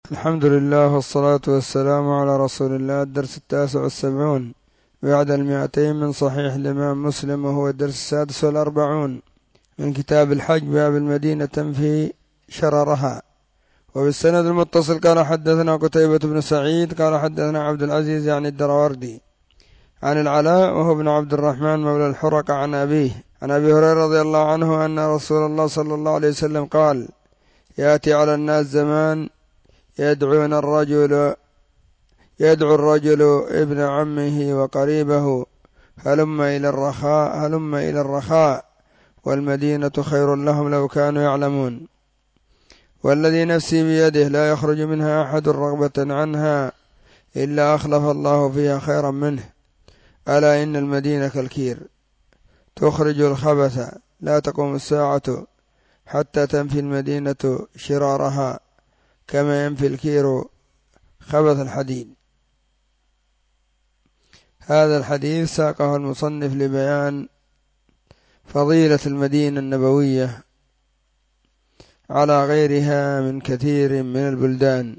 الحمد لله والصلاة والسلام على رسول الله. الدرس 79 بعد 200 من صحيح الإمام مسلم، وهو الدرس 46 من كتاب الحج، باب المدينة تنفي شررها. وبالسند المتصل قال حدثنا قتيبة بن سعيد قال حدثنا عبد العزيز يعني الدراوردي عن العلاء وهو ابن عبد الرحمن مولى الحرق عن أبيه عن أبي هريرة رضي الله عنه أن رسول الله صلى الله عليه وسلم قال: يأتي على الناس زمان يدعو الرجل ابن عمه وقريبه هلم إلى الرخاء والمدينة خير لهم لو كانوا يعلمون، والذي نفسي بيده لا يخرج منها أحد رغبة عنها إلا أخلف الله فيها خيرا منه. ألا إن المدينة كالكير تخرج الخبث، لا تقوم الساعة حتى تنفي المدينة شرارها كما ينفي الكير خبث الحديد. هذا الحديث ساقه المصنف لبيان فضيلة المدينة النبوية على غيرها من كثير من البلدان.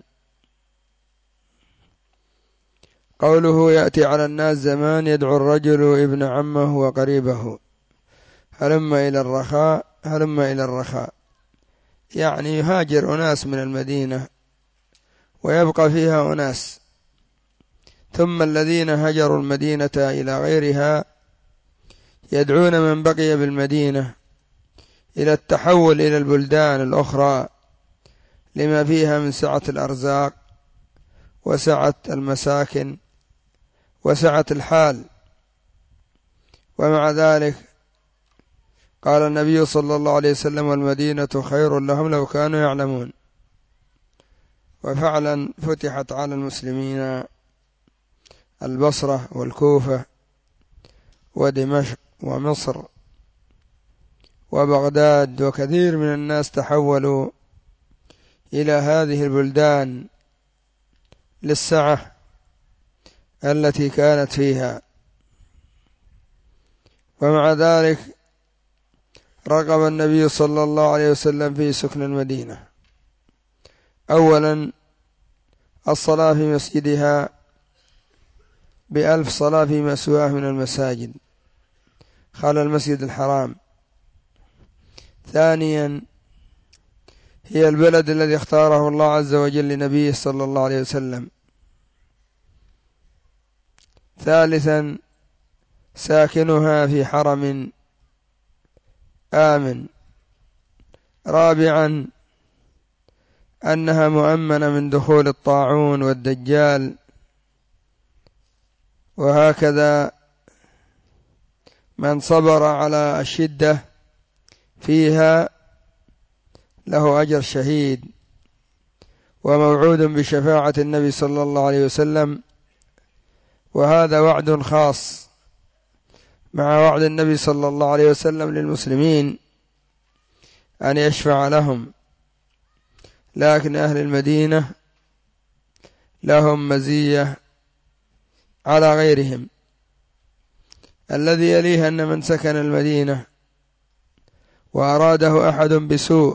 قوله يأتي على الناس زمان يدعو الرجل ابن عمه وقريبه هلم إلى الرخاء، يعني يهاجر أناس من المدينة ويبقى فيها أناس، ثم الذين هجروا المدينة إلى غيرها يدعون من بقي بالمدينة إلى التحول إلى البلدان الأخرى لما فيها من سعة الأرزاق وسعة المساكن وسعة الحال. ومع ذلك قال النبي صلى الله عليه وسلم: والمدينة خير لهم لو كانوا يعلمون. وفعلا فتحت على المسلمين البصرة والكوفة ودمشق ومصر وبغداد، وكثير من الناس تحولوا إلى هذه البلدان للسعة التي كانت فيها. ومع ذلك رغب النبي صلى الله عليه وسلم في سكن المدينة. أولا الصلاة في مسجدها ب1000 صلاة فيما سواه من المساجد خلى المسجد الحرام. ثانيا هي البلد الذي اختاره الله عز وجل لنبيه صلى الله عليه وسلم. ثالثا ساكنها في حرم آمن. رابعا أنها مؤمنة من دخول الطاعون والدجال. وهكذا من صبر على الشدة فيها له أجر شهيد، وموعود بشفاعة النبي صلى الله عليه وسلم. وهذا وعد خاص مع وعد النبي صلى الله عليه وسلم للمسلمين أن يشفع لهم. لكن أهل المدينة لهم مزية على غيرهم. الذي يليه أن من سكن المدينة وأراده أحد بسوء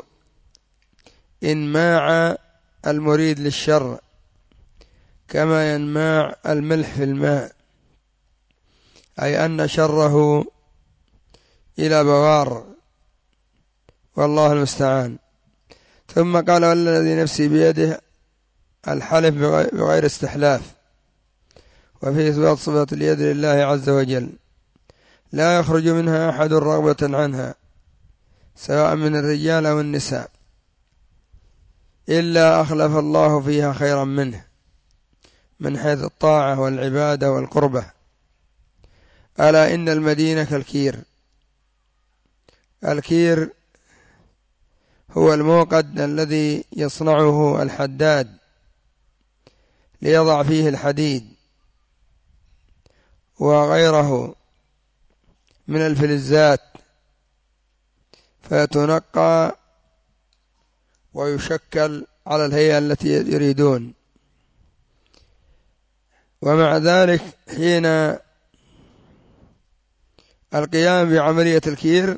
انماع المريد للشر كما ينماع الملح في الماء، أي أن شره إلى بغار، والله المستعان. ثم قال: والذي نفسي بيده الحلف بغير استحلاف، وفي إثبات صفة اليد لله عز وجل لا يخرج منها أحد رغبة عنها سواء من الرجال أو النساء إلا أخلف الله فيها خيرا منه من حيث الطاعة والعبادة والقربة. ألا إن المدينة كالكير. الكير هو الموقد الذي يصنعه الحداد ليضع فيه الحديد وغيره من الفلزات، فتنقى ويشكل على الهيئة التي يريدون. ومع ذلك حين القيام بعملية الكير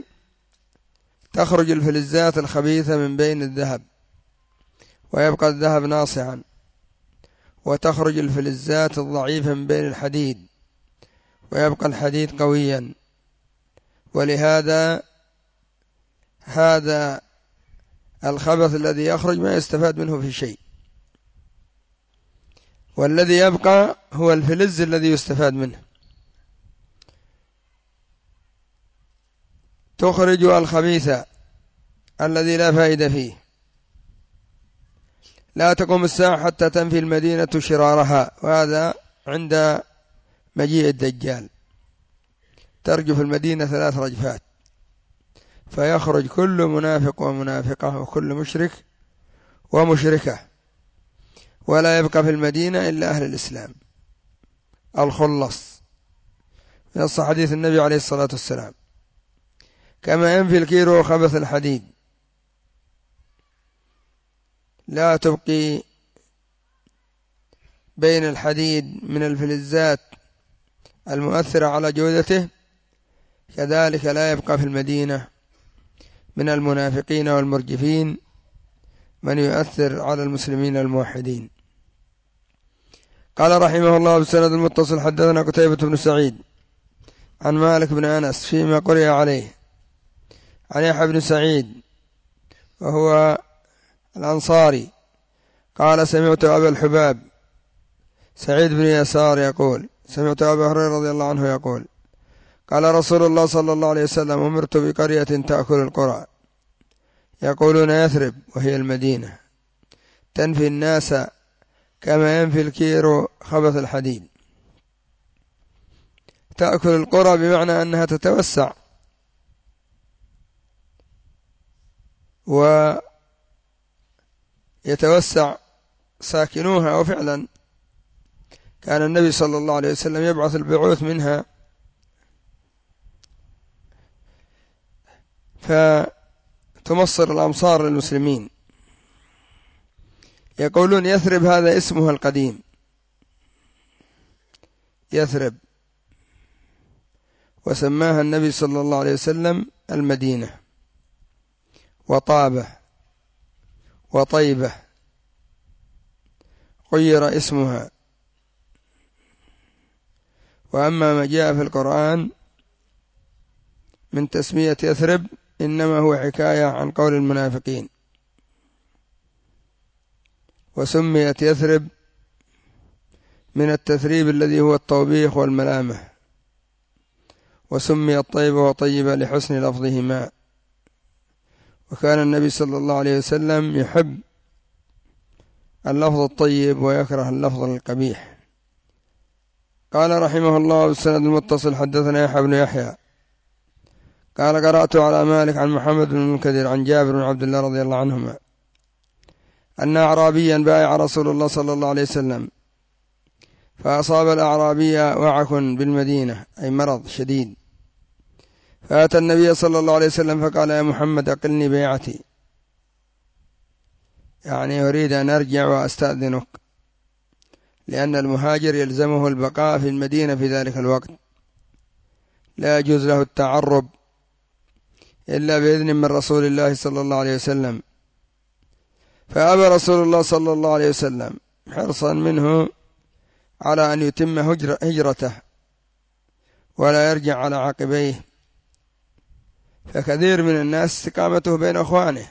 تخرج الفلزات الخبيثة من بين الذهب ويبقى الذهب ناصعا. وتخرج الفلزات الضعيفة من بين الحديد ويبقى الحديد قويا. ولهذا هذا الخبث الذي يخرج ما يستفاد منه في شيء، والذي يبقى هو الفلز الذي يستفاد منه. تخرج الخبيث الذي لا فائدة فيه. لا تقوم الساعة حتى تنفي المدينة شرارها، وهذا عند مجيء الدجال. ترجف المدينة 3 رجفات، فيخرج كل منافق ومنافقة وكل مشرك ومشركة، ولا يبقى في المدينة إلا أهل الإسلام الخلص. نص حديث النبي عليه الصلاة والسلام: كما ينفي الكير خبث الحديد، لا تبقي بين الحديد من الفلزات المؤثرة على جودته، كذلك لا يبقى في المدينة من المنافقين والمرجفين من يؤثر على المسلمين الموحدين. قال رحمه الله بالسند المتصل: حدثنا قتيبة بن سعيد عن مالك بن أنس فيما قرئ عليه عن يحيى بن سعيد وهو الأنصاري قال: سمعت أبا الحباب سعيد بن يسار يقول: سمعت أبا هريرة رضي الله عنه يقول: قال رسول الله صلى الله عليه وسلم: أمرت بقرية تأكل القرى، يقولون يثرب وهي المدينة، تنفي الناس كما ينفي الكير خبث الحديد. تأكل القرى بمعنى أنها تتوسع ويتوسع ساكنوها، وفعلا كان النبي صلى الله عليه وسلم يبعث البعوث منها فتمصر الأمصار للمسلمين. يقولون يثرب هذا اسمها القديم، يثرب، وسماها النبي صلى الله عليه وسلم المدينة، وطابة وطيبة غير اسمها. وأما ما جاء في القرآن من تسمية يثرب إنما هو حكاية عن قول المنافقين، وسميت يثرب من التثريب الذي هو التوبيخ والملامة، وسميت طيبة وطيبة لحسن لفظهما. وكان النبي صلى الله عليه وسلم يحب اللفظ الطيب ويكره اللفظ القبيح. قال رحمه الله بالسند المتصل: حدثنا يحيى بن يحيى قال: قرأت على مالك عن محمد بن المنكدر عن جابر بن عبد الله رضي الله عنهما أن أعرابيا بايع رسول الله صلى الله عليه وسلم، فأصاب الأعرابي وعك بالمدينة، أي مرض شديد، فأتى النبي صلى الله عليه وسلم فقال: يا محمد أقلني بيعتي، يعني أريد أن أرجع وأستأذنك، لأن المهاجر يلزمه البقاء في المدينة في ذلك الوقت، لا يجوز له التعرب إلا بإذن من رسول الله صلى الله عليه وسلم. فأبى رسول الله صلى الله عليه وسلم حرصا منه على أن يتم هجرته ولا يرجع على عقبيه، فكثير من الناس استقامته بين أخوانه،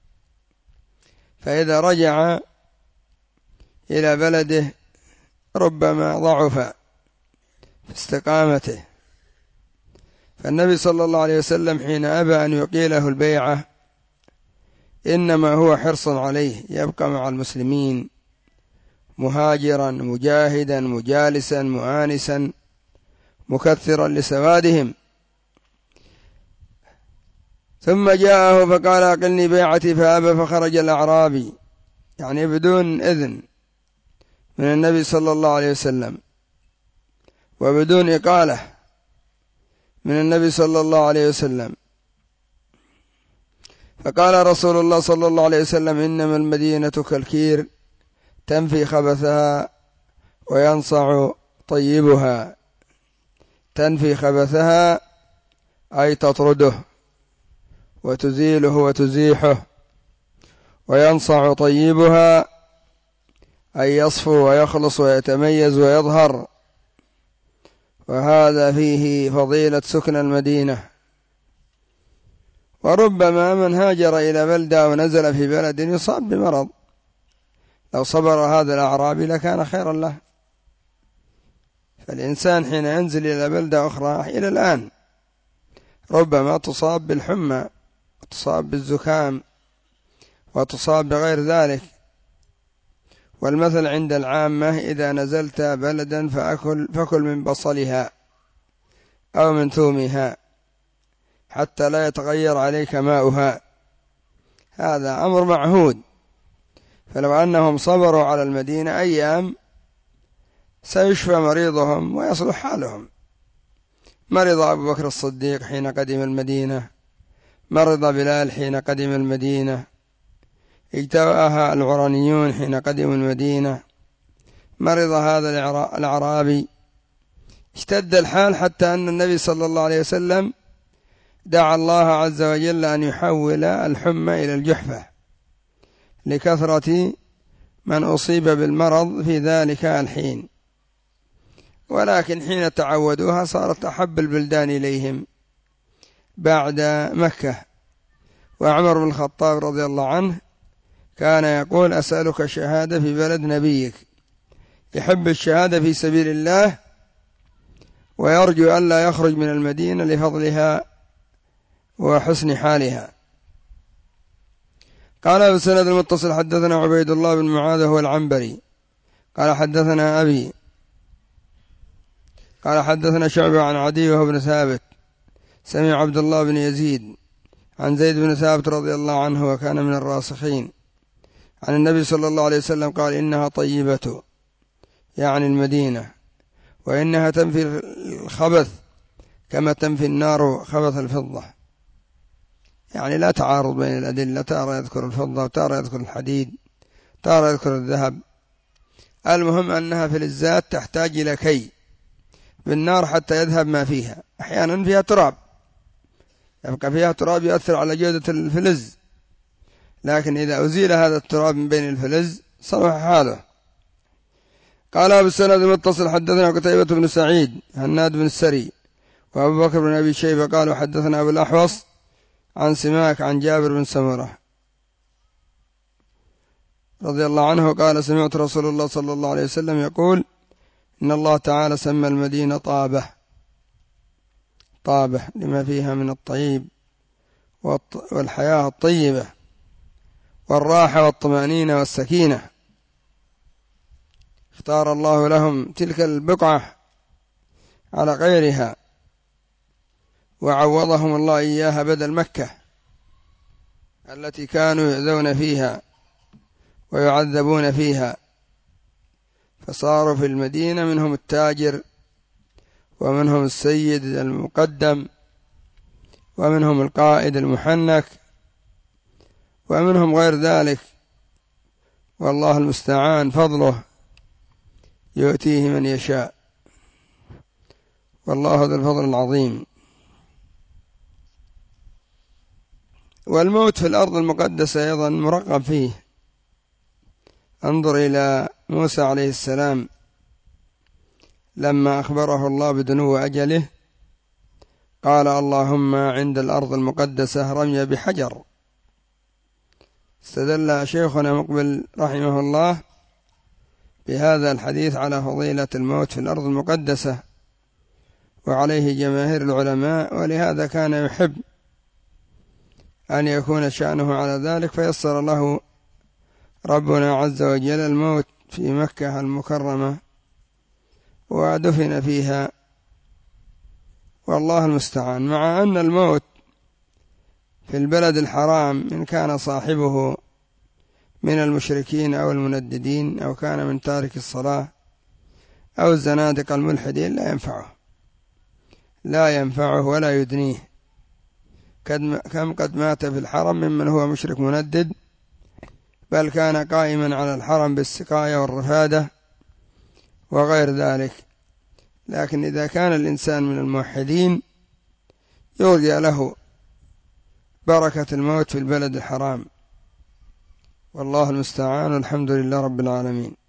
فإذا رجع إلى بلده ربما ضعف في استقامته. فالنبي صلى الله عليه وسلم حين أبى أن يقيله البيعة إنما هو حرص عليه يبقى مع المسلمين مهاجرا مجاهدا مجالسا مؤانسا مكثرا لسوادهم. ثم جاءه فقال: أقلني بيعتي، فأبى، فخرج الأعرابي، يعني بدون إذن من النبي صلى الله عليه وسلم وبدون إقالة من النبي صلى الله عليه وسلم. فقال رسول الله صلى الله عليه وسلم: إنما المدينة كالكير، تنفي خبثها وينصع طيبها. تنفي خبثها أي تطرده وتزيله وتزيحه، وينصع طيبها أن يصفو ويخلص ويتميز ويظهر، وهذا فيه فضيلة سكن المدينة. وربما من هاجر إلى بلدة ونزل في بلد يصاب بمرض، لو صبر هذا الأعرابي لكان خيرا له. فالإنسان حين ينزل إلى بلدة أخرى إلى الآن ربما تصاب بالحمى وتصاب بالزكام وتصاب بغير ذلك. والمثل عند العامة: إذا نزلت بلدا فكل من بصلها أو من ثومها حتى لا يتغير عليك ماؤها. هذا أمر معهود. فلو أنهم صبروا على المدينة أيام سيشفى مريضهم ويصلح حالهم. مرض أبو بكر الصديق حين قدم المدينة، مرض بلال حين قدم المدينة، اجتاءها العرانيون حين قدموا المدينة، مرض هذا الأعرابي. اشتد الحال حتى أن النبي صلى الله عليه وسلم دعا الله عز وجل أن يحول الحمى إلى الجحفة لكثرة من أصيب بالمرض في ذلك الحين. ولكن حين تعودوها صارت أحب البلدان إليهم بعد مكة. وعمر بن الخطاب رضي الله عنه كان يقول: أسألك شهادة في بلد نبيك. يحب الشهادة في سبيل الله ويرجو أن لا يخرج من المدينة لفضلها وحسن حالها. قال بالسند المتصل: حدثنا عبيد الله بن معاذ هو العنبري قال حدثنا أبي قال حدثنا شعبة عن عدي وهو بن ثابت سمع عبد الله بن يزيد عن زيد بن ثابت رضي الله عنه وكان من الراسخين عن النبي صلى الله عليه وسلم قال: إنها طيبة، يعني المدينة، وإنها تنفي الخبث كما تنفي النار خبث الفضة. يعني لا تعارض بين الأدلة، تارة يذكر الفضة وتارة يذكر الحديد، تارة يذكر الذهب. المهم أنها في الزات تحتاج إلى كي بالنار حتى يذهب ما فيها. أحيانا فيها تراب، يبقى فيها تراب يؤثر على جودة الفلز، لكن إذا أزيل هذا التراب من بين الفلز صلح حاله. قال بالسند المتصل: حدثنا قتيبة بن سعيد هناد بن السري وأبو بكر بن أبي شيبة قالوا حدثنا أبو الأحوص عن سماك عن جابر بن سمرة رضي الله عنه قال: سمعت رسول الله صلى الله عليه وسلم يقول: إن الله تعالى سمى المدينة طابة لما فيها من الطيب والحياة الطيبة والراحة والطمأنينة والسكينة. اختار الله لهم تلك البقعة على غيرها وعوضهم الله إياها بدل مكة التي كانوا يؤذون فيها ويعذبون فيها، فصاروا في المدينة منهم التاجر ومنهم السيد المقدم ومنهم القائد المحنك ومنهم غير ذلك. والله المستعان، فضله يؤتيه من يشاء، والله ذو الفضل العظيم. والموت في الأرض المقدسة أيضا مرغب فيه. انظر إلى موسى عليه السلام لما أخبره الله بدنو أجله قال: اللهم عند الأرض المقدسة رمي بحجر. استدل شيخنا مقبل رحمه الله بهذا الحديث على فضيلة الموت في الأرض المقدسة، وعليه جماهير العلماء، ولهذا كان يحب أن يكون شأنه على ذلك، فيسر له ربنا عز وجل الموت في مكة المكرمة ودفن فيها، والله المستعان. مع أن الموت في البلد الحرام إن كان صاحبه من المشركين أو المنددين أو كان من تارك الصلاة أو الزنادقة الملحدين لا ينفعه ولا يدنيه. كم قد مات في الحرم ممن هو مشرك مندد، بل كان قائما على الحرم بالسقاية والرفادة وغير ذلك. لكن إذا كان الإنسان من الموحدين يرجى له بركة الموت في البلد الحرام، والله المستعان. الحمد لله رب العالمين.